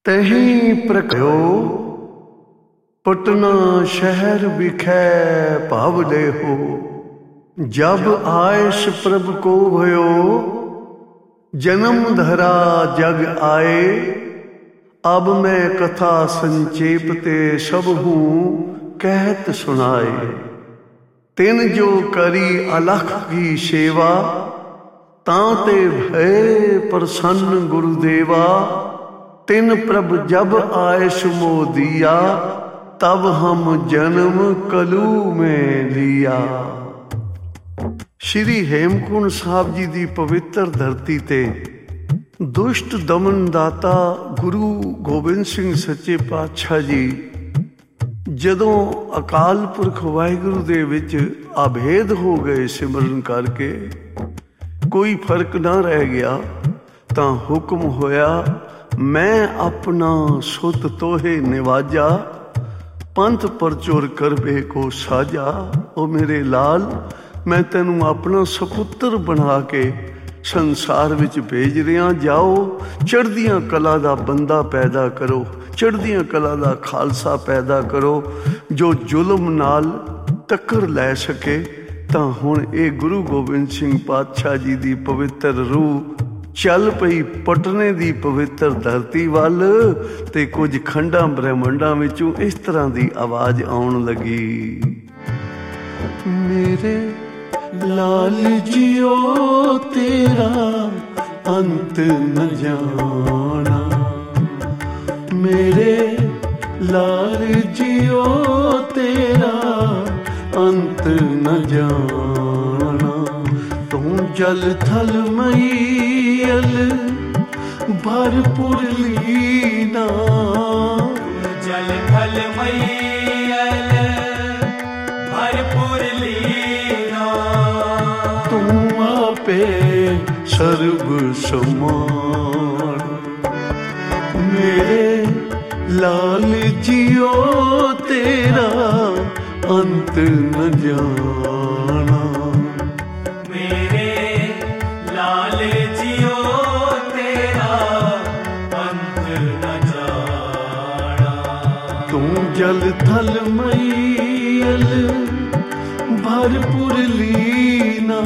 तहीं प्रख्यो पटना शहर बिखै भाव देहो। जब आयश प्रभ को भयो जन्म धरा जग आए। अब मैं कथा संचेप ते सब हूँ कहत सुनाए। तिन जो करी अलख की सेवा तां ते भय प्रसन्न गुरुदेवा। तिन प्रभ जब आयश मो दिया तब हम जन्म कलू में लिया। श्री हेमकुंड साहब जी दी पवित्र धरती ते दुष्ट दमन दाता गुरु गोबिंद सिंह सच्चे पातशाह जी जदों अकाल पुरख वाहिगुरु दे विच अभेद हो गए सिमरन करके कोई फर्क ना रह गया तां हुक्म होया मैं अपना सुत तोहे निवाजा। पंथ परचोर करबे को साजा। ओ मेरे लाल मैं तेनू अपना सपुत्र बना के संसार विच भेज रहा। जाओ चढ़दियां कला दा बंदा पैदा करो, चढ़दियां कला दा खालसा पैदा करो जो जुल्म नाल टक्कर लै सके। तां हुण ये गुरु गोबिंद सिंह पातशाह जी दी पवित्र रूह चल पई पटने दी पवित्र धरती वल ते कुछ खंडां ब्रह्मंडां विचों इस तरह दी आवाज आउण लगी। मेरे लाल जियो तेरा अंत न जाना। मेरे लाल जियो तेरा अंत न जाना। तू जल थल मैयल भरपुर लीना। जल थल मैयल भरपुर लीना। तू आपे सर्व समान। मेरे लाल जियो तेरा अंत न जाना। मेरे लाल जियो तेरा अंत न जाना। तू जल थल मैयल भरपुर लीना।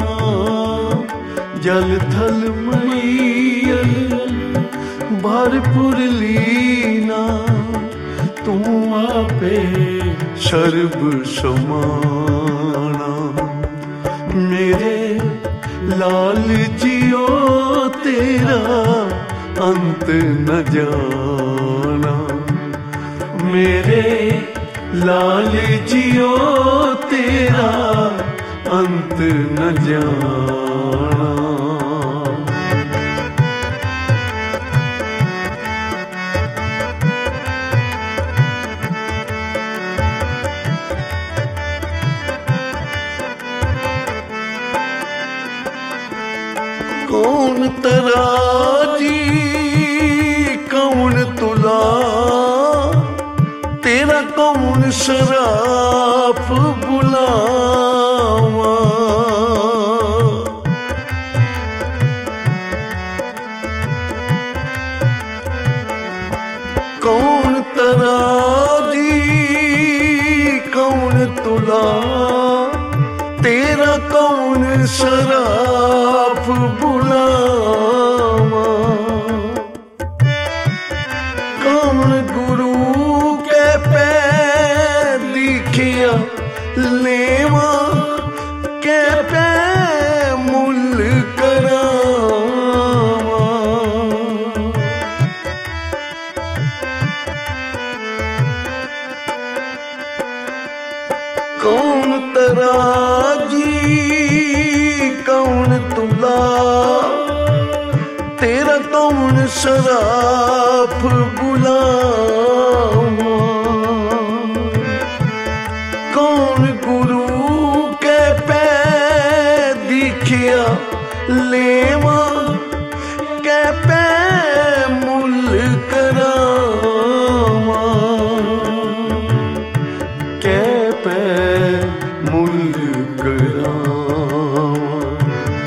जल थल मैयल भरपुर लीना। तू आपे सर्व समाना। मेरे लाल जियो तेरा अंत न जाना। मेरे लाल जियो तेरा अंत न जाना। कौन तराजी कौन तुला तेरा कौन शराफ बुलावा। कौन तराजी कौन तुला तेरा कौन शराफ बुलावा। कौन गुरु के पैर दिखिया लेवा के पै मुल करावा। कौन तराजी कौन तुला तेरा कौन शराफ बुलावा। कौन गुरु के पैर दिखिया लेवा के पै मुल करावा। के पै मुल करावा।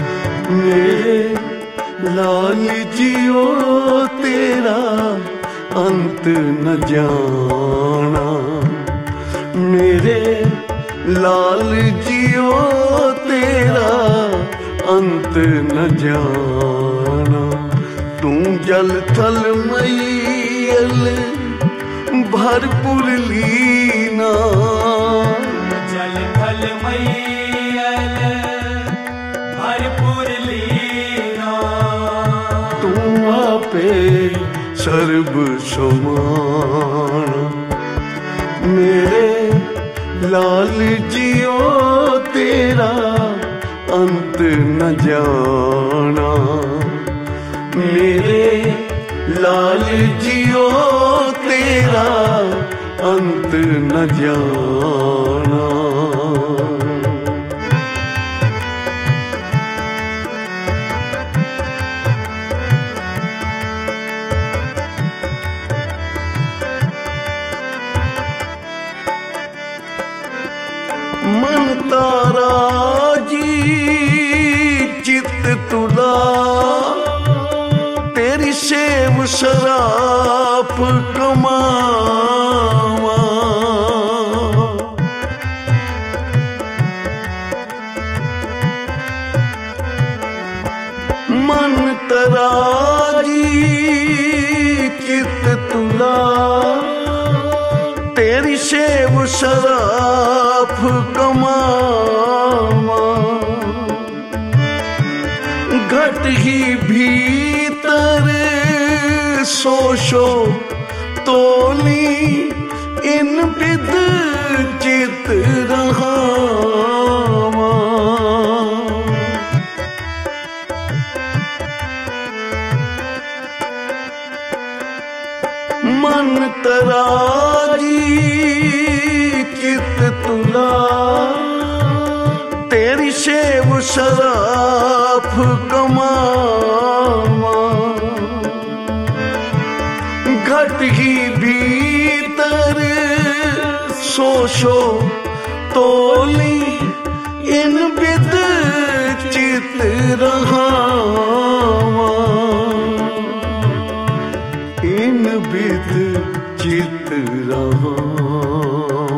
मेरे लाल जियो तेरा अंत न जाना। मेरे लाल जियो तेरा अंत न जाना। तू जल थल मैयल भरपूर लीना। जल थल मैयल भरपूर लीना। तू आपे सर्व समाना। मेरे लाल जियो तेरा अंत न जाना। मेरे लाल जियो तेरा अंत न जाना। मन तारा जी चित तुला। तेरी सेव शराफ कमावा। मन तारा जी चित तुला। तेरी सेव शराफ कमावा। घट ही भीतर सोशो तोली। इन विद चित रहावा। मन तराजी चित तुला। तेरी सेव शराफ कमावा। घट ही भीतर सोशो तोली। इन विद चित रहावा। इन विद चित रहावा।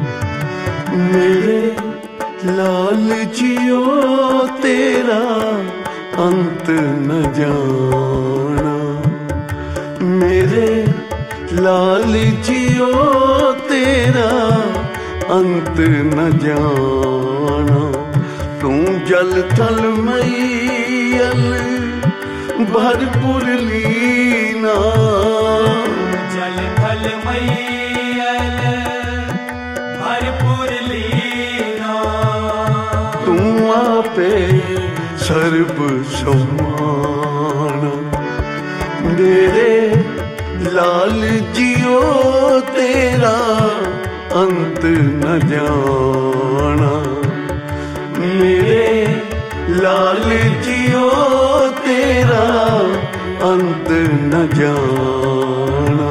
मेरे लाल जियो तेरा अंत न जाना। मेरे लाल जियो तेरा अंत न जाना। तू जल थल मैयल भरपूर लीना। जल थल मैयल भरपूर लीना। तू आपे सर्व समाना। मेरे लाल जियो तेरा अंत न जाना। मेरे लाल जियो तेरा अंत न जाना।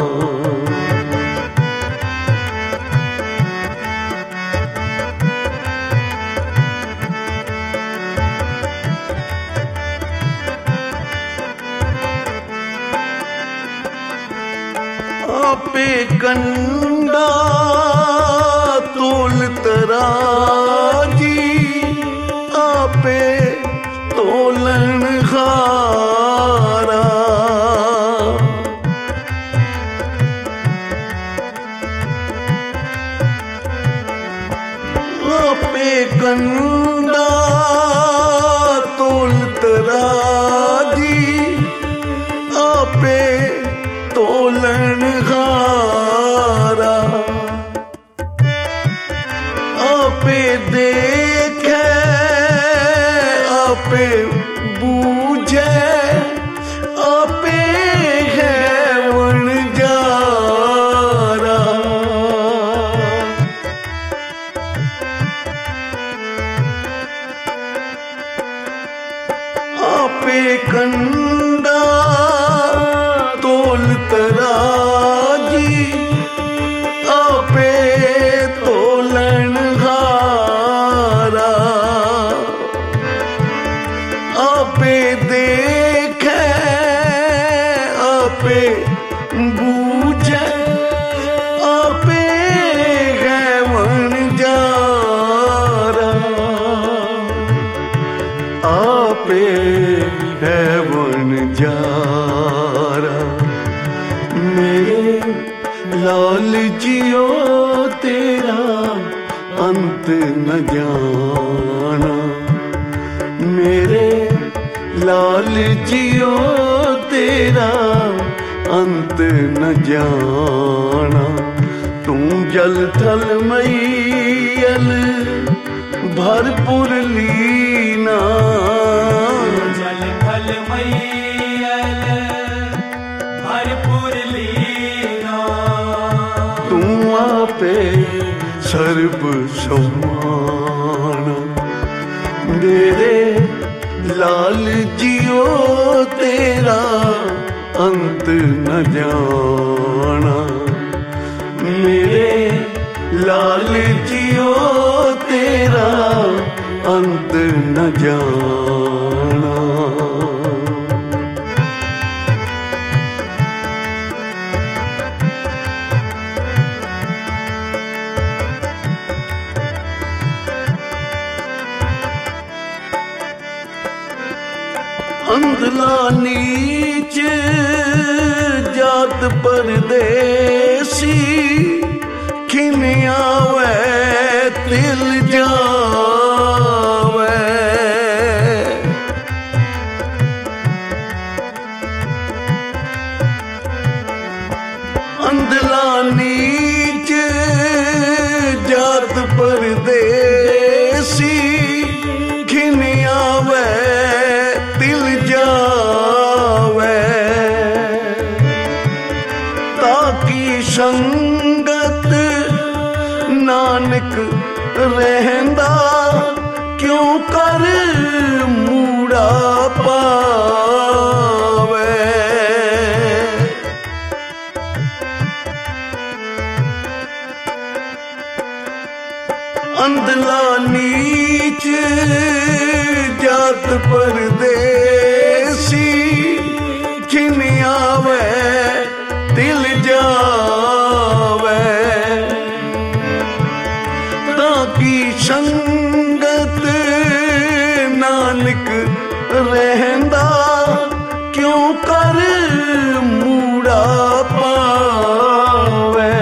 आपे कंडा तोल तराजी। आपे तोलन हारा। आपे कंडा तोल तराजी। आपे तोलन हारा। आपे देखे आपे बूझे। आपे है वणजारा। आपे कंडा तोल तराजी। आपे तोलन हारा। आपे देखे आपे बूझे आपे है वनजारा, आपे है वनजारा। मेरे लाल जियो तेरा अंत न जाना, मेरे लाल जियो तेरा अंत न जाना। तू जल थल मैयल भरपुर लीना, जल थल मैयल भरपुर लीना। तू आपे सर्व समाना, मेरे लाल जियो तेरा अंत न जाना, मेरे लाल जियो तेरा अंत न जाना। अंधला नीच जात परदेसी, खिन आवे तिल जावे। अंधला नीच जात परदेसी, खिन आवे तिल जावे। ताकि संगत नानक रहंदा, क्यों कर मूड़ा पावे। अंधला नीच जात परदेसी, खिन आवे तिल जावे। ताकि संगत नानक रहंदा, क्यों कर मूड़ा पावे।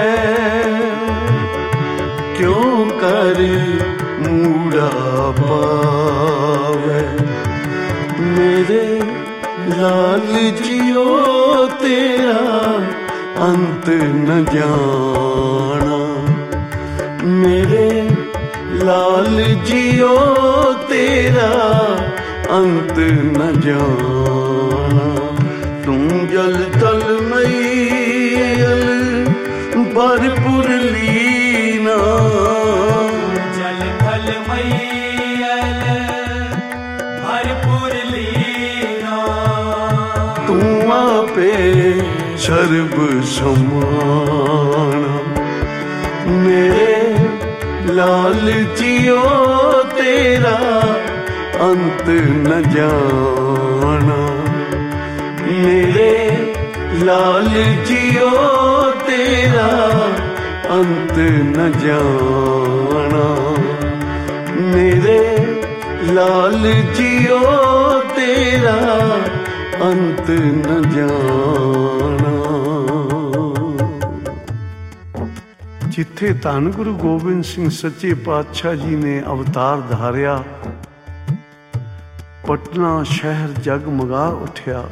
क्यों कर मूड़ा पावे। मेरे लाल जियो तेरा अंत न जाना, मेरे लाल जियो तेरा अंत न जाना। तू जल तल मैयल भरपुर लीना, जल थल मैयल भरपुर लीना। तू आपे सर्व समाना, मेरे लाल जियो तेरा अंत न जाना, मेरे लाल जियो तेरा अंत न जाना, मेरे लाल जियो तेरा अंत न जाना। जिथे धन गुरु गोबिंद सिंह सच्चे पातशाह जी ने अवतार धारिया, पटना शहर जगमगा उठिया।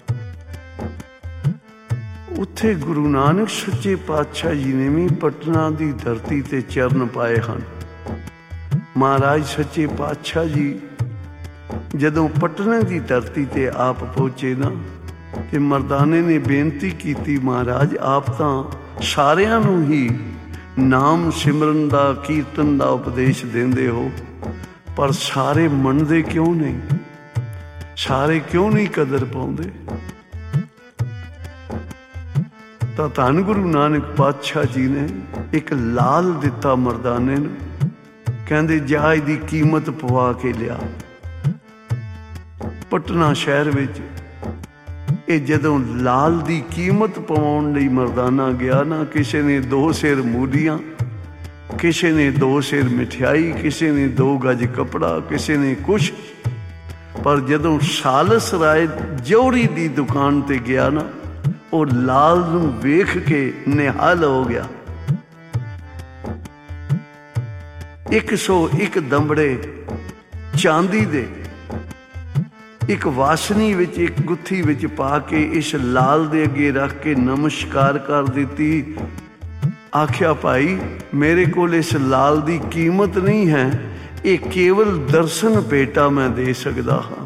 उत्थे गुरु नानक सच्चे पातशाह जी ने भी पटना की धरती ते चरण पाए हैं। महाराज सच्चे पातशाह जी जदों पटने की धरती ते आप पहुंचे ना, ते मर्दाने ने बेनती की, महाराज आप तां सारियां नूं ही नाम सिमरन दा कीर्तन दा उपदेश देंदे हो, पर सारे मनदे क्यों नहीं? सारे क्यों नहीं कदर पाउंदे? ਤਾਂ ਧੰਨ ਗੁਰੂ ਨਾਨਕ ਪਾਤਸ਼ਾਹ ਜੀ ਨੇ ਇੱਕ ਲਾਲ ਦਿੱਤਾ ਮਰਦਾਨੇ ਨੂੰ, ਕਹਿੰਦੇ ਜਾ ਇਹਦੀ ਕੀਮਤ ਪਵਾ ਕੇ ਲਿਆ। ਪਟਨਾ ਸ਼ਹਿਰ ਵਿੱਚ ਇਹ ਜਦੋਂ ਲਾਲ ਦੀ ਕੀਮਤ ਪਾਉਣ ਲਈ ਮਰਦਾਨਾ ਗਿਆ ਨਾ, ਕਿਸੇ ਨੇ 2 ਸਿਰ ਮੂਲੀਆਂ, ਕਿਸੇ ਨੇ 2 ਸਿਰ ਮਠਿਆਈ, ਕਿਸੇ ਨੇ 2 ਗਜ ਕੱਪੜਾ, ਕਿਸੇ ਨੇ ਕੁਛ। ਪਰ ਜਦੋਂ ਸਾਲਸ ਰਾਏ ਜੌਹਰੀ ਦੀ ਦੁਕਾਨ ਤੇ ਗਿਆ ਨਾ, ਉਹ ਲਾਲ ਨੂੰ ਵੇਖ ਕੇ ਨਿਹਾਲ ਹੋ ਗਿਆ। 101 ਦੰਬੜੇ ਚਾਂਦੀ ਦੇ ਇੱਕ ਵਾਸਨੀ ਵਿੱਚ, ਇੱਕ ਗੁੱਥੀ ਵਿੱਚ ਪਾ ਕੇ ਇਸ ਲਾਲ ਦੇ ਅੱਗੇ ਰੱਖ ਕੇ ਨਮਸਕਾਰ ਕਰ ਦਿੱਤੀ। ਆਖਿਆ, ਭਾਈ ਮੇਰੇ ਕੋਲ ਇਸ ਲਾਲ ਦੀ ਕੀਮਤ ਨਹੀਂ ਹੈ, ਇਹ ਕੇਵਲ ਦਰਸ਼ਨ ਭੇਟਾ ਮੈਂ ਦੇ ਸਕਦਾ ਹਾਂ।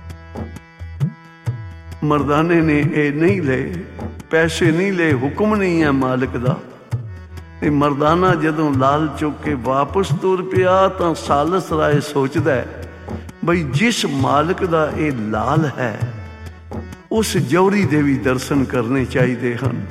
ਮਰਦਾਨੇ ਨੇ ਇਹ ਨਹੀਂ ਲਏ, ਪੈਸੇ ਨਹੀਂ ਲਏ, ਹੁਕਮ ਨਹੀਂ ਹੈ ਮਾਲਕ ਦਾ। ਤੇ ਮਰਦਾਨਾ ਜਦੋਂ ਲਾਲ ਚੁੱਕ ਕੇ ਵਾਪਸ ਤੁਰ ਪਿਆ ਤਾਂ ਸਾਲਸ ਰਾਏ ਸੋਚਦਾ ਹੈ, ਬਈ ਜਿਸ ਮਾਲਕ ਦਾ ਇਹ ਲਾਲ ਹੈ ਉਸ ਜੌਹਰੀ ਦੇ ਵੀ ਦਰਸ਼ਨ ਕਰਨੇ ਚਾਹੀਦੇ ਹਨ।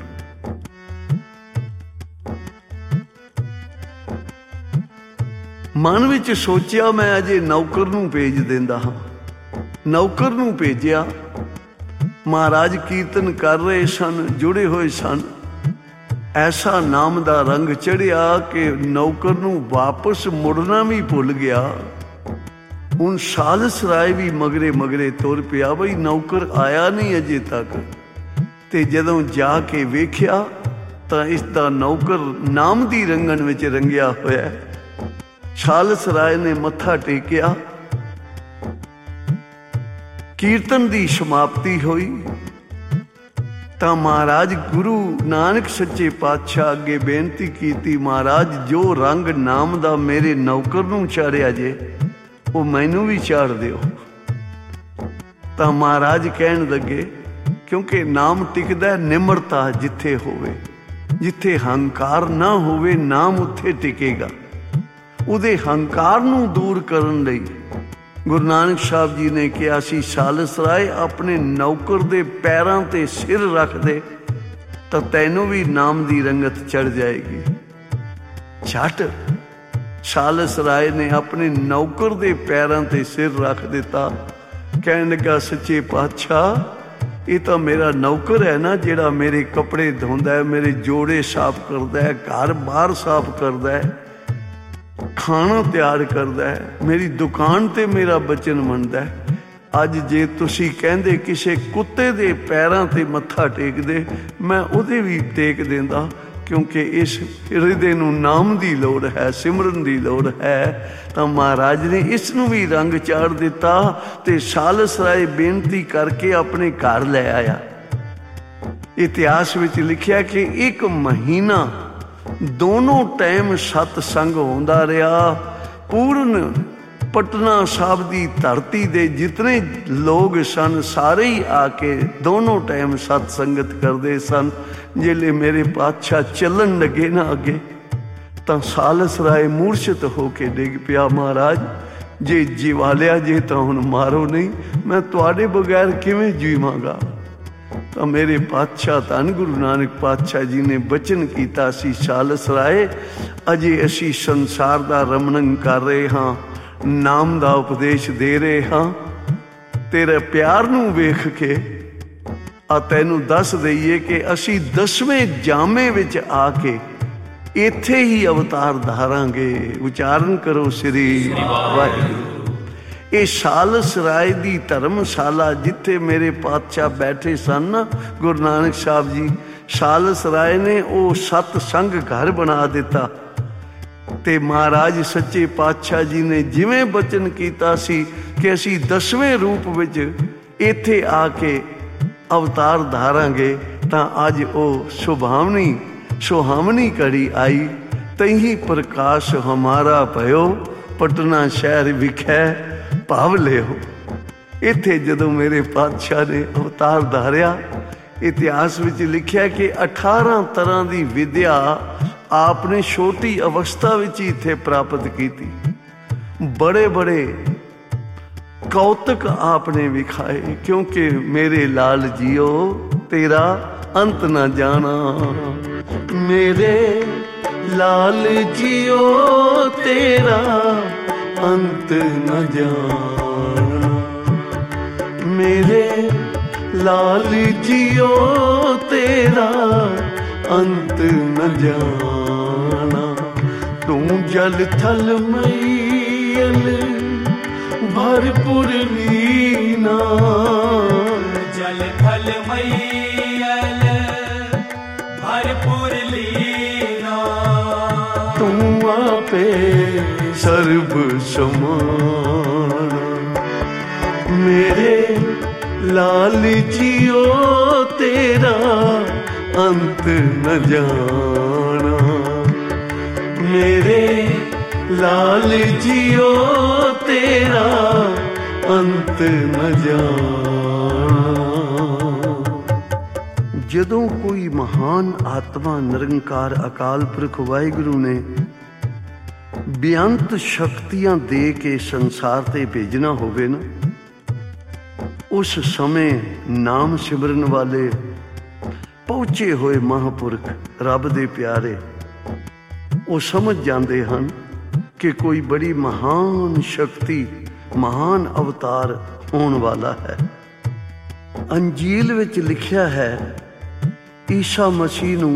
ਮਨ ਵਿੱਚ ਸੋਚਿਆ, ਮੈਂ ਅਜੇ ਨੌਕਰ ਨੂੰ ਭੇਜ ਦਿੰਦਾ ਹਾਂ। ਨੌਕਰ ਨੂੰ ਭੇਜਿਆ। ਮਹਾਰਾਜ ਕੀਰਤਨ ਕਰ ਰਹੇ ਸਨ, ਜੁੜੇ ਹੋਏ ਸਨ। ਐਸਾ ਨਾਮ ਦਾ ਰੰਗ ਚੜਿਆ ਕਿ ਨੌਕਰ ਨੂੰ ਵਾਪਸ ਮੁੜਨਾ ਵੀ ਭੁੱਲ ਗਿਆ। ਹੁਣ ਸਾਲਸ ਰਾਏ ਵੀ ਮਗਰੇ ਮਗਰੇ ਤੁਰ ਪਿਆ, ਬਈ ਨੌਕਰ ਆਇਆ ਨਹੀਂ ਅਜੇ ਤੱਕ। ਤੇ ਜਦੋਂ ਜਾ ਕੇ ਵੇਖਿਆ ਤਾਂ ਇਸ ਦਾ ਨੌਕਰ ਨਾਮ ਦੀ ਰੰਗਣ ਵਿੱਚ ਰੰਗਿਆ ਹੋਇਆ। ਸਾਲਸ ਰਾਏ ਨੇ ਮੱਥਾ ਟੇਕਿਆ। ਕੀਰਤਨ ਦੀ ਸਮਾਪਤੀ ਹੋਈ ਤਾਂ ਮਹਾਰਾਜ ਗੁਰੂ ਨਾਨਕ ਸੱਚੇ ਪਾਤਸ਼ਾਹ ਅੱਗੇ ਬੇਨਤੀ ਕੀਤੀ, ਮਹਾਰਾਜ ਜੋ ਰੰਗ ਨਾਮ ਦਾ ਮੇਰੇ ਨੌਕਰ ਨੂੰ ਚਾੜਿਆ ਜੇ, ਉਹ ਮੈਨੂੰ ਵੀ ਚਾੜ ਦਿਓ। ਤਾਂ ਮਹਾਰਾਜ ਕਹਿਣ ਲੱਗੇ, ਕਿਉਂਕਿ ਨਾਮ ਟਿਕਦਾ ਨਿਮਰਤਾ ਜਿੱਥੇ ਹੋਵੇ, ਜਿੱਥੇ ਹੰਕਾਰ ਨਾ ਹੋਵੇ ਨਾਮ ਉੱਥੇ ਟਿਕੇਗਾ। ਉਹਦੇ ਹੰਕਾਰ ਨੂੰ ਦੂਰ ਕਰਨ ਲਈ ਗੁਰੂ ਨਾਨਕ ਸਾਹਿਬ ਜੀ ਨੇ ਕਿਹਾ ਸੀ, ਸਾਲਸ ਰਾਏ ਆਪਣੇ ਨੌਕਰ ਦੇ ਪੈਰਾਂ ਤੇ ਸਿਰ ਰੱਖ ਦੇ ਤਾਂ ਤੈਨੂੰ ਵੀ ਨਾਮ ਦੀ ਰੰਗਤ ਚੜ ਜਾਏਗੀ। ਝੱਟ ਸਾਲਸ ਰਾਏ ਨੇ ਆਪਣੇ ਨੌਕਰ ਦੇ ਪੈਰਾਂ ਤੇ ਸਿਰ ਰੱਖ ਦਿੱਤਾ। ਕਹਿਣ ਲੱਗਾ, ਸੱਚੇ ਪਾਤਸ਼ਾਹ ਇਹ ਤਾਂ ਮੇਰਾ ਨੌਕਰ ਹੈ ਨਾ, ਜਿਹੜਾ ਮੇਰੇ ਕੱਪੜੇ ਧੋਂਦਾ ਹੈ, ਮੇਰੇ ਜੋੜੇ ਸਾਫ਼ ਕਰਦਾ ਹੈ, ਘਰ ਬਾਹਰ ਸਾਫ਼ ਕਰਦਾ ਹੈ, ਖਾਣਾ ਤਿਆਰ ਕਰਦਾ ਹੈ, ਮੇਰੀ ਦੁਕਾਨ ਤੇ ਮੇਰਾ ਬਚਨ ਮੰਨਦਾ ਹੈ। ਅੱਜ ਜੇ ਤੁਸੀਂ ਕਹਿੰਦੇ ਕਿਸੇ ਕੁੱਤੇ ਦੇ ਪੈਰਾਂ ਤੇ ਮੱਥਾ ਟੇਕਦੇ, ਮੈਂ ਉਹਦੇ ਵੀ ਟੇਕ ਦਿੰਦਾ, ਕਿਉਂਕਿ ਇਸ ਹਿਰਦੇ ਨੂੰ ਨਾਮ ਦੀ ਲੋੜ ਹੈ, ਸਿਮਰਨ ਦੀ ਲੋੜ ਹੈ। ਤਾਂ ਮਹਾਰਾਜ ਨੇ ਇਸ ਨੂੰ ਵੀ ਰੰਗ ਚਾੜ ਦਿੱਤਾ ਤੇ ਸਾਲਸ ਰਾਏ ਬੇਨਤੀ ਕਰਕੇ ਆਪਣੇ ਘਰ ਲੈ ਆਇਆ। ਇਤਿਹਾਸ ਵਿੱਚ ਲਿਖਿਆ ਕਿ 1 ਮਹੀਨਾ ਦੋਨੋਂ ਟਾਈਮ ਸਤਸੰਗ ਹੁੰਦਾ ਰਿਹਾ। ਪੂਰਨ ਪਟਨਾ ਸਾਹਿਬ ਦੀ ਧਰਤੀ ਦੇ ਜਿਤਨੇ ਲੋਕ ਸਨ ਸਾਰੇ ਹੀ ਆ ਕੇ ਦੋਨੋਂ ਟਾਈਮ ਸਤਸੰਗਤ ਕਰਦੇ ਸਨ। ਜਿਹੜੇ ਮੇਰੇ ਪਾਤਸ਼ਾਹ ਚੱਲਣ ਲੱਗੇ ਨਾ ਅੱਗੇ ਤਾਂ ਸਾਲਸ ਰਾਏ ਮੂਰਛਿਤ ਹੋ ਕੇ ਡਿੱਗ ਪਿਆ। ਮਹਾਰਾਜ ਜੇ ਜੀਵਾ ਲਿਆ ਜੇ ਤਾਂ ਹੁਣ ਮਾਰੋ ਨਹੀਂ, ਮੈਂ ਤੁਹਾਡੇ ਬਗੈਰ ਕਿਵੇਂ ਜੀਵਾਂਗਾ। ਤਾਂ ਮੇਰੇ ਪਾਤਸ਼ਾਹ ਧੰਨ ਗੁਰੂ ਨਾਨਕ ਪਾਤਸ਼ਾਹ ਜੀ ਨੇ ਬਚਨ ਕੀਤਾ ਸੀ, ਸਾਲਸ ਰਾਏ ਅਜੇ ਅਸੀਂ ਸੰਸਾਰ ਦਾ ਰਮਣਨ ਕਰ ਰਹੇ ਹਾਂ, ਨਾਮ ਦਾ ਉਪਦੇਸ਼ ਦੇ ਰਹੇ ਹਾਂ। ਤੇਰੇ ਪਿਆਰ ਨੂੰ ਵੇਖ ਕੇ ਆ ਤੈਨੂੰ ਦੱਸ ਦਈਏ ਕਿ ਅਸੀਂ 10ਵੇਂ ਜਾਮੇ ਵਿੱਚ ਆ ਕੇ ਇੱਥੇ ਹੀ ਅਵਤਾਰ ਧਾਰਾਂਗੇ। ਉਚਾਰਨ ਕਰੋ ਸ੍ਰੀ ਵਾਹਿਗੁਰੂ। ਇਹ ਸਾਲਸ ਰਾਏ ਦੀ ਧਰਮਸ਼ਾਲਾ ਜਿੱਥੇ ਮੇਰੇ ਪਾਤਸ਼ਾਹ ਬੈਠੇ ਸਨ ਗੁਰੂ ਨਾਨਕ ਸਾਹਿਬ ਜੀ, ਸਾਲਸ ਰਾਏ ਨੇ ਉਹ ਸਤਸੰਗ ਘਰ ਬਣਾ ਦਿੱਤਾ। ਤੇ ਮਹਾਰਾਜ ਸੱਚੇ ਪਾਤਸ਼ਾਹ ਜੀ ਨੇ ਜਿਵੇਂ ਬਚਨ ਕੀਤਾ ਸੀ ਕਿ ਅਸੀਂ 10ਵੇਂ ਰੂਪ ਵਿੱਚ ਇੱਥੇ ਆ ਕੇ ਅਵਤਾਰ ਧਾਰਾਂਗੇ, ਤਾਂ ਅੱਜ ਉਹ ਸੁਹਾਵਣੀ ਘੜੀ ਆਈ। ਤਹੀਂ ਪ੍ਰਕਾਸ਼ ਹਮਾਰਾ ਭਇਓ, ਪਟਨਾ ਸ਼ਹਿਰ ਵਿਖੇ ਭਾਵ ਲਿਓ। ਇੱਥੇ ਜਦੋਂ ਮੇਰੇ ਪਾਤਸ਼ਾਹ ਨੇ ਅਵਤਾਰ ਧਾਰਿਆ, ਇਤਿਹਾਸ ਵਿੱਚ ਲਿਖਿਆ ਕਿ 18 ਤਰ੍ਹਾਂ ਦੀ ਵਿਦਿਆ ਆਪ ਨੇ ਛੋਟੀ ਅਵਸਥਾ ਵਿੱਚ ਹੀ ਇੱਥੇ ਪ੍ਰਾਪਤ ਕੀਤੀ। ਬੜੇ ਬੜੇ ਕੌਤਕ ਆਪ ਨੇ ਵਿਖਾਏ, ਕਿਉਂਕਿ ਮੇਰੇ ਲਾਲ ਜੀਓ ਤੇਰਾ ਅੰਤ ਨਾ ਜਾਣਾ। ਮੇਰੇ ਲਾਲ ਜੀਓ ਤੇਰਾ ਅੰਤ ਨਾ ਜਾਣਾ। ਮੇਰੇ लाल जियो तेरा अंत न जाना। तू जल थल मैयल भरपूर लीना। जल थल मैयल भरपूर लीना। तू आपे सर्व समान। मेरे लाल जियो तेरा अंत न जाना। मेरे लाल जियो तेरा अंत न जाना। ਜਦੋਂ ਕੋਈ ਮਹਾਨ ਆਤਮਾ ਨਿਰੰਕਾਰ ਅਕਾਲ ਪੁਰਖ ਵਾਹਿਗੁਰੂ ਨੇ ਬੇਅੰਤ ਸ਼ਕਤੀਆਂ ਦੇ ਕੇ ਸੰਸਾਰ ਤੇ ਭੇਜਣਾ ਹੋਵੇ ਨਾ, ਉਸ ਸਮੇਂ ਨਾਮ ਸਿਮਰਨ ਵਾਲੇ ਪਹੁੰਚੇ ਹੋਏ ਮਹਾਂਪੁਰਖ ਰੱਬ ਦੇ ਪਿਆਰੇ ਉਹ ਸਮਝ ਜਾਂਦੇ ਹਨ ਕਿ ਕੋਈ ਬੜੀ ਮਹਾਨ ਸ਼ਕਤੀ, ਮਹਾਨ ਅਵਤਾਰ ਹੋਣ ਵਾਲਾ ਹੈ। ਅੰਜੀਲ ਵਿੱਚ ਲਿਖਿਆ ਹੈ ਈਸਾ ਮਸੀਹ ਨੂੰ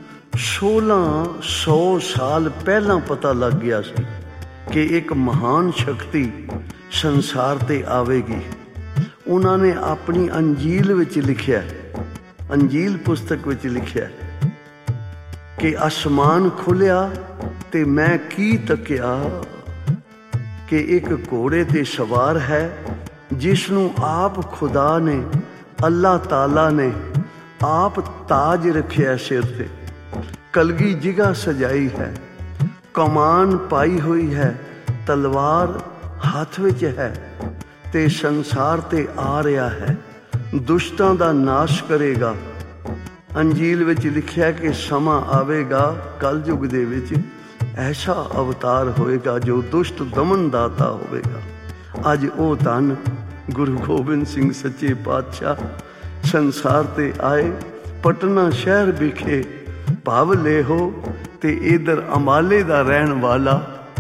1600 ਸਾਲ ਪਹਿਲਾਂ ਪਤਾ ਲੱਗ ਗਿਆ ਸੀ ਕਿ ਇੱਕ ਮਹਾਨ ਸ਼ਕਤੀ ਸੰਸਾਰ ਤੇ ਆਵੇਗੀ। ਉਹਨਾਂ ਨੇ ਆਪਣੀ ਅੰਜੀਲ ਵਿੱਚ ਲਿਖਿਆ, ਅੰਜੀਲ ਪੁਸਤਕ ਵਿੱਚ ਲਿਖਿਆ ਕਿ ਅਸਮਾਨ ਖੁੱਲਿਆ ਤੇ ਮੈਂ ਕੀ ਤੱਕਿਆ ਕਿ ਇੱਕ ਘੋੜੇ ਤੇ ਸਵਾਰ ਹੈ ਜਿਸ ਨੂੰ ਆਪ ਖੁਦਾ ਨੇ, ਅੱਲਾਹ ਤਾਲਾ ਨੇ ਆਪ ਤਾਜ ਰੱਖਿਆ ਸਿਰ ਤੇ। ਕਲਗੀ ਜਿਗਾ ਸਜਾਈ ਹੈ, ਕਮਾਨ ਪਾਈ ਹੋਈ ਹੈ, ਤਲਵਾਰ ਹੱਥ ਵਿੱਚ ਹੈ ਤੇ ਸੰਸਾਰ ਤੇ ਆ ਰਿਹਾ ਹੈ, ਦੁਸ਼ਟਾਂ ਦਾ ਨਾਸ਼ ਕਰੇਗਾ। ਅੰਜੀਲ ਵਿੱਚ ਲਿਖਿਆ ਕਿ ਸਮਾਂ ਆਵੇਗਾ ਕਲਯੁਗ ਦੇ ਵਿੱਚ ਐਸਾ ਅਵਤਾਰ ਹੋਏਗਾ ਜੋ ਦੁਸ਼ਟ ਦਮਨ ਦਾਤਾ ਹੋਵੇਗਾ। ਅੱਜ ਉਹ ਧੰਨ ਗੁਰੂ ਗੋਬਿੰਦ ਸਿੰਘ ਸੱਚੇ ਪਾਤਸ਼ਾਹ ਸੰਸਾਰ ਤੇ ਆਏ। ਪਟਨਾ ਸ਼ਹਿਰ ਵਿਖੇ ਭਵ ਲੇਹੋ ਤੇ ਇਧਰ ਅੰਬਾਲੇ ਦਾ ਰਹਿਣ ਵਾਲਾ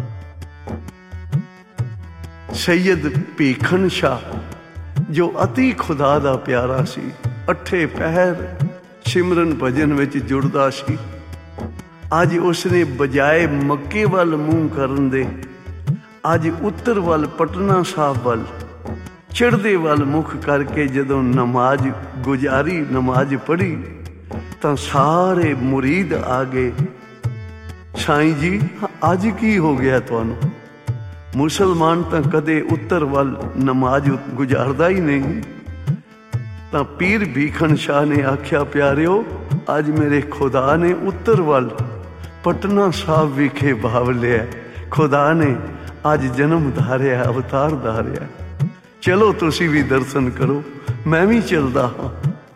ਸੈਯਦ ਭੀਖਨ ਸ਼ਾਹ ਜੋ ਅਤੀ ਖੁਦਾ ਦਾ ਪਿਆਰਾ ਸੀ, ਅੱਠੇ ਪਹਿਰ ਸਿਮਰਨ ਭਜਨ ਵਿੱਚ ਜੁੜਦਾ ਸੀ। ਅੱਜ ਉਸਨੇ ਬਜਾਏ ਮੱਕੇ ਵੱਲ ਮੂੰਹ ਕਰਨ ਦੇ ਅੱਜ ਉੱਤਰ ਵੱਲ ਪਟਨਾ ਸਾਹਿਬ ਵੱਲ ਚੜ੍ਹਦੇ ਵੱਲ ਮੁਖ ਕਰਕੇ ਜਦੋਂ ਨਮਾਜ਼ ਗੁਜ਼ਾਰੀ, ਨਮਾਜ਼ ਪੜ੍ਹੀ ਤਾਂ ਸਾਰੇ ਮੁਰੀਦ ਆ ਗਏ, ਸਾਈਂ ਜੀ ਅੱਜ ਕੀ ਹੋ ਗਿਆ ਤੁਹਾਨੂੰ? ਮੁਸਲਮਾਨ ਤਾਂ ਕਦੇ ਉੱਤਰ ਵੱਲ ਨਮਾਜ਼ ਗੁਜ਼ਾਰਦਾ ਹੀ ਨਹੀਂ। ਤਾਂ ਪੀਰ ਭੀਖਨ ਸ਼ਾਹ ਨੇ ਆਖਿਆ, ਪਿਆਰਿਓ ਅੱਜ ਮੇਰੇ ਖੁਦਾ ਨੇ ਉੱਤਰ ਵੱਲ ਪਟਨਾ ਸਾਹਿਬ ਵਿਖੇ ਭਾਵ ਲਿਆ। ਖੁਦਾ ਨੇ ਅੱਜ ਜਨਮ ਧਾਰਿਆ, ਅਵਤਾਰ ਧਾਰਿਆ। ਚਲੋ ਤੁਸੀਂ ਵੀ ਦਰਸ਼ਨ ਕਰੋ, ਮੈਂ ਵੀ ਚੱਲਦਾ ਹਾਂ।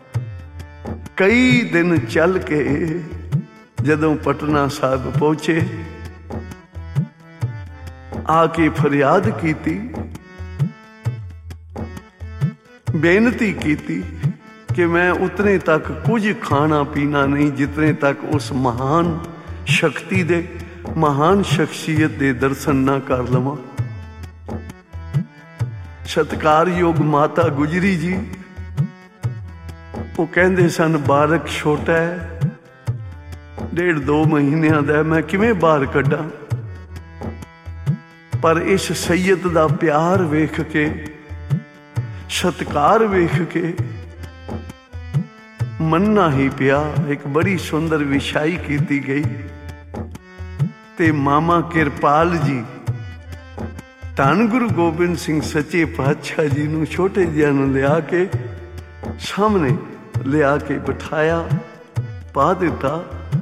ਕਈ ਦਿਨ ਚੱਲ ਕੇ ਜਦੋਂ ਪਟਨਾ ਸਾਹਿਬ ਪਹੁੰਚੇ, ਆ ਕੇ ਫਰਿਆਦ ਕੀਤੀ, ਬੇਨਤੀ ਕੀਤੀ ਕਿ ਮੈਂ ਉਤਨੇ ਤੱਕ ਕੁਝ ਖਾਣਾ ਪੀਣਾ ਨਹੀਂ ਜਿਤਨੇ ਤੱਕ ਉਸ ਮਹਾਨ ਸ਼ਕਤੀ ਦੇ, ਮਹਾਨ ਸ਼ਖਸੀਅਤ ਦੇ ਦਰਸ਼ਨ ਨਾ ਕਰ ਲਵਾਂ। ਸਤਿਕਾਰਯੋਗ ਮਾਤਾ ਗੁਜਰੀ ਜੀ ਉਹ ਕਹਿੰਦੇ ਸਨ ਬਾਲਕ ਛੋਟਾ ਹੈ, 1.5-2 ਮਹੀਨਿਆਂ ਦਾ, ਮੈਂ ਕਿਵੇਂ ਬਾਹਰ ਕੱਢਾਂ? ਪਰ ਇਸ ਸੈਯਦ ਦਾ ਪਿਆਰ ਵੇਖ ਕੇ, ਸਤਿਕਾਰ ਵੇਖ ਕੇ ਮੰਨਣਾ ਹੀ ਪਿਆ। ਇੱਕ ਬੜੀ ਸੁੰਦਰ ਵਿਛਾਈ ਕੀਤੀ ਗਈ ਤੇ ਮਾਮਾ ਕਿਰਪਾਲ ਜੀ ਧੰਨ ਗੁਰੂ ਗੋਬਿੰਦ ਸਿੰਘ ਸੱਚੇ ਪਾਤਸ਼ਾਹ ਜੀ ਨੂੰ ਛੋਟੇ ਜਿਹਾ ਨੂੰ ਲਿਆ ਕੇ ਸਾਹਮਣੇ ਲਿਆ ਕੇ ਬਿਠਾਇਆ, ਪਾ ਦਿੱਤਾ।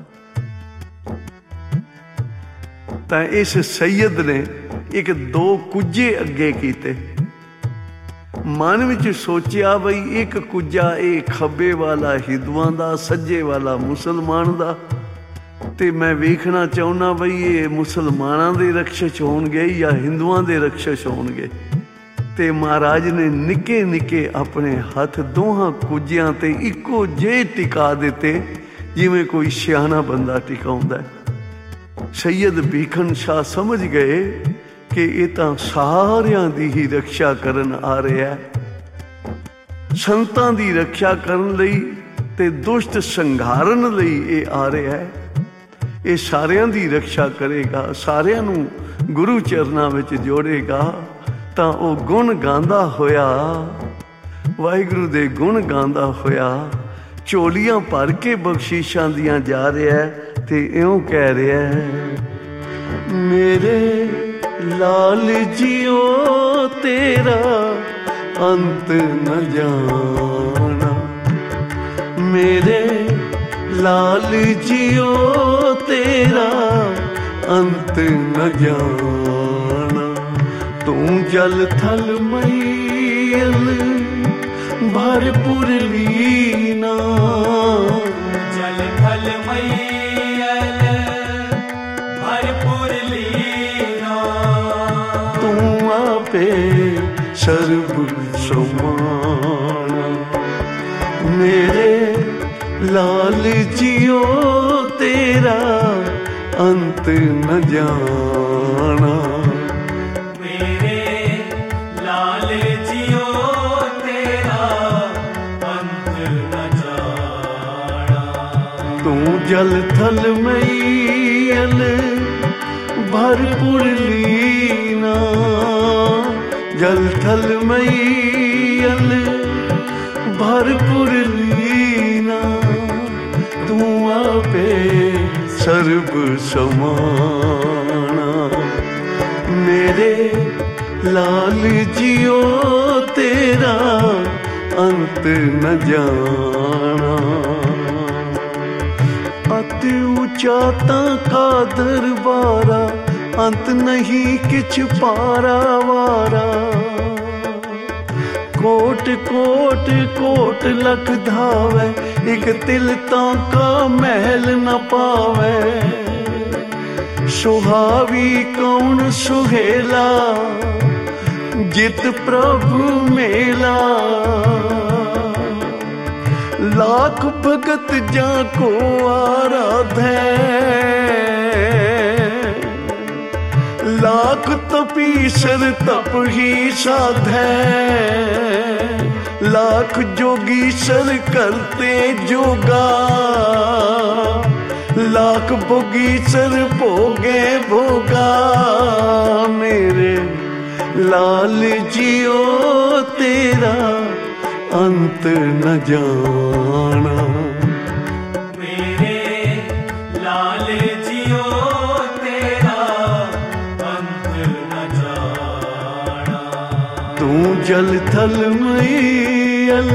ਤਾਂ ਇਸ ਸੈਯਦ ਨੇ 1-2 ਕੁੱਜੇ ਅੱਗੇ ਕੀਤੇ। ਮਨ ਵਿੱਚ ਸੋਚਿਆ ਬਈ ਇੱਕ ਕੁੱਜਾ ਇਹ ਖੱਬੇ ਵਾਲਾ ਹਿੰਦੂਆਂ ਦਾ, ਸੱਜੇ ਵਾਲਾ ਮੁਸਲਮਾਨ ਦਾ, ਤੇ ਮੈਂ ਵੇਖਣਾ ਚਾਹੁੰਦਾ ਬਈ ਇਹ ਮੁਸਲਮਾਨਾਂ ਦੇ ਰਕਸ਼ਸ਼ ਹੋਣਗੇ ਜਾਂ ਹਿੰਦੂਆਂ ਦੇ ਰਕਸ਼ਸ਼ ਹੋਣਗੇ। ਤੇ ਮਹਾਰਾਜ ਨੇ ਨਿੱਕੇ ਨਿੱਕੇ ਆਪਣੇ ਹੱਥ ਦੋਹਾਂ ਕੁੱਜਿਆਂ ਤੇ ਇੱਕੋ ਜਿਹੇ ਟਿਕਾ ਦਿੱਤੇ ਜਿਵੇਂ ਕੋਈ ਸਿਆਣਾ ਬੰਦਾ ਟਿਕਾਉਂਦਾ। ਸੈਯਦ ਭੀਖਨ ਸ਼ਾਹ ਸਮਝ ਗਏ ਕਿ ਇਹ ਤਾਂ ਸਾਰਿਆਂ ਦੀ ਹੀ ਰਕਸ਼ਾ ਕਰਨ ਆ ਰਿਹਾ। ਸੰਤਾਂ ਦੀ ਰੱਖਿਆ ਕਰਨ ਲਈ ਤੇ ਦੁਸ਼ਟ ਸੰਘਾਰਨ ਲਈ ਇਹ ਆ ਰਿਹਾ ਹੈ। ਇਹ ਸਾਰਿਆਂ ਦੀ ਰੱਖਿਆ ਕਰੇਗਾ, ਸਾਰਿਆਂ ਨੂੰ ਗੁਰੂ ਚਰਨਾਂ ਵਿੱਚ ਜੋੜੇਗਾ। ਤਾਂ ਉਹ ਗੁਣ ਗਾਉਂਦਾ ਹੋਇਆ, ਵਾਹਿਗੁਰੂ ਦੇ ਗੁਣ ਗਾਉਂਦਾ ਹੋਇਆ ਝੋਲੀਆਂ ਭਰ ਕੇ ਬਖਸ਼ੀਸ਼ਾਂ ਦੀਆਂ ਜਾ ਰਿਹਾ ਤੇ ਇਉਂ ਕਹਿ ਰਿਹਾ, ਮੇਰੇ ਲਾਲ ਜੀਓ ਤੇਰਾ ਅੰਤ न जाना, मेरे लाल जियो तेरा अंत न जाना। तू जल थल मैल भरपुर लीना, जल थल मैल भरपुर लीना। तू आपे सर्व समाना, मेरे लाल जियो तेरा अंत न जाना, मेरे लाल जियो तेरा अंत न जाना। तू जल थल मैल भरपुर लीना, जल थल मैल भरपुर लीना। तू आपे सर्व समाना, मेरे लाल जियो तेरा अंत न जाना। अति ऊंचा का दरबारा, अंत नहीं किछ पारा वारा। कोट कोट कोट लख धावे, एक तिल का महल न पावे। सुहावी कौन सुहेला, जित प्रभु मेला। लाख भगत जाको आराधे, लाख तपीसर तप ही साधे। लाख जोगीसर करते जोगा, लाख भोगीसर भोगे भोगा। मेरे लाल जियो तेरा अंत न जाना, मेरे लाल जियो तेरा अंत न जाना। तू जल थल मैल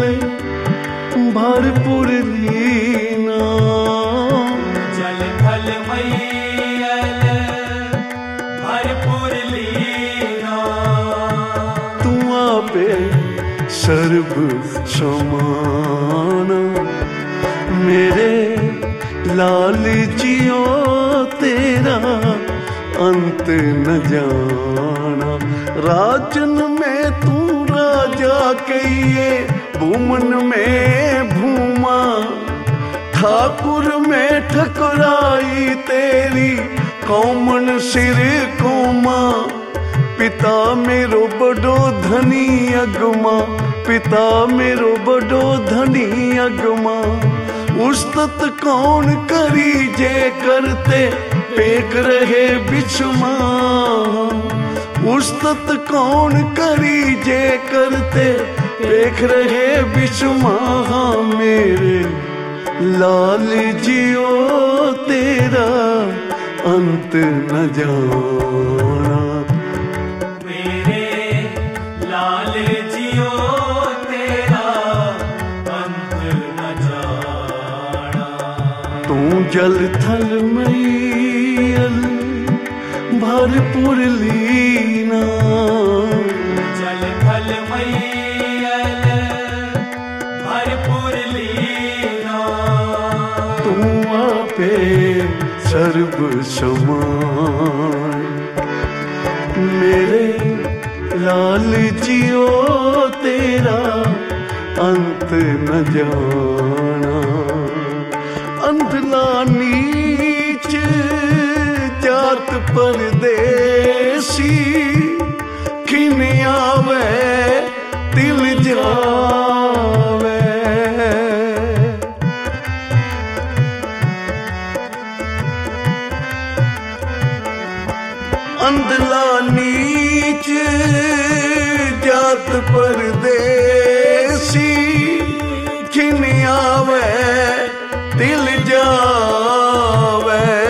भरपुर लीना, जल थल मैल भरपुर लीना। तू आपे सर्व समाना, मेरे लाल जियो तेरा अंत न जाना। राजन में तू राजा कहिए, भूमन में भूमा। ठाकुर में ठकुराई तेरी, कौमन सिर कोमा। पिता मेरो बड़ो धनी अगमा, पिता मेरो बड़ो धनी अगमा। उस्तत कौन करी जे करते, पेक रहे बिछमा। उस्तत कौन करी जे करते, पेक रहे बिछमा। मेरे लाल जियो तेरा अंत न जाना, मेरे लाल जियो तेरा अंत न जाना। तू जल थल मैल भरपुर लीना, जल थल मैल भरपुर लीना। तू आपे सर्व समान, मेरे लाल जियो तेरा अंत न जाना। अंधला नीच जात परदेसी, खिन आवे तिल जा अंधला नीच जात परदेसी, खिन आवे दिल जावे,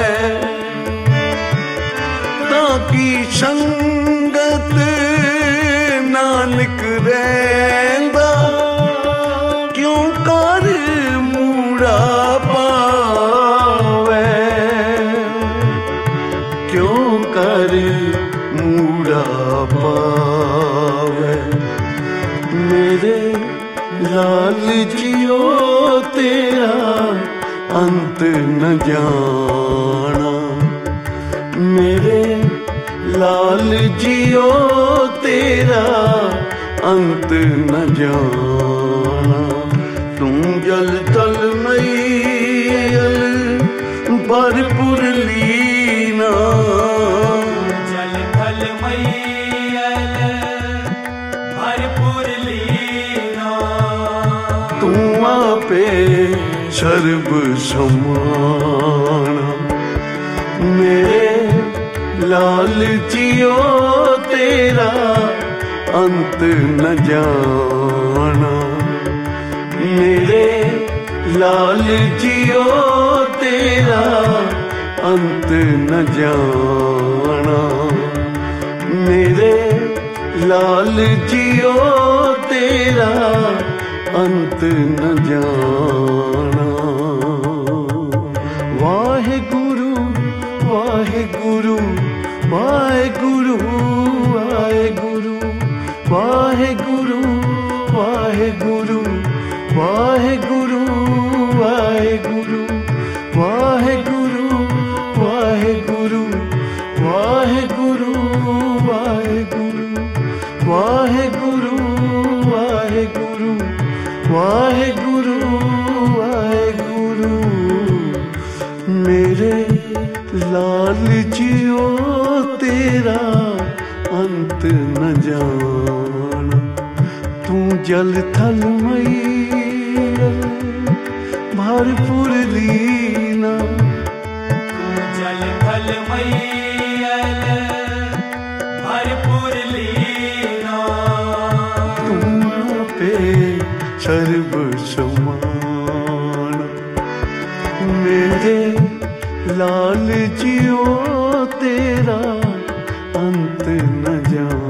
ताकि संगत नानक रैंदा, क्यों कर मूड़ा पावे, क्यों कर मूड़ा पावे। मेरे लाल जियो तेरा अंत न जाना, मेरे लाल जियो तेरा अंत न जाना। तुम जल तल मैयल भरपुर लीना, जल थल मैयल भरपुर लीना, तू आपे सर्व समाना। मेरे लाल जियो तेरा अंत न जाना, मेरे लाल जियो तेरा अंत न जाना, मेरे लाल जियो तेरा अंत न जाना। वाहेगुरु वाहेगुरु वाहेगुरु वाहेगुरु वाहेगुरु वाहेगुरु वाहेगुरु वाहेगुरु वाहेगुरु वाहेगुरु वाहेगुरु वाहेगुरु वाहेगुरु वाहेगुरु वाहेगुरु वाहेगुरु। मेरे लाल जियो तेरा अंत न जाना, तू जल थल मैया भरपुर लीना, जल थल मैयल भरपुर लीना, तुम पे सर्व समाना। मेरे लाल जियो तेरा अंत न जाना।